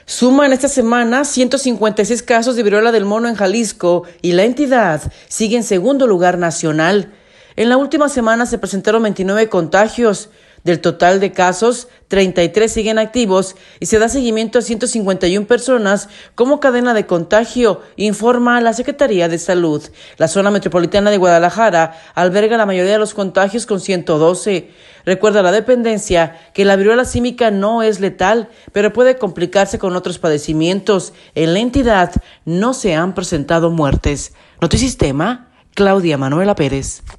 Suman esta semana 156 casos de viruela del mono en Jalisco y la entidad sigue en segundo lugar nacional. En la última semana se presentaron 29 contagios. Del total de casos, 33 siguen activos y se da seguimiento a 151 personas como cadena de contagio, informa la Secretaría de Salud. La zona metropolitana de Guadalajara alberga la mayoría de los contagios con 112. Recuerda la dependencia que la viruela símica no es letal, pero puede complicarse con otros padecimientos. En la entidad no se han presentado muertes. Notisistema, Claudia Manuela Pérez.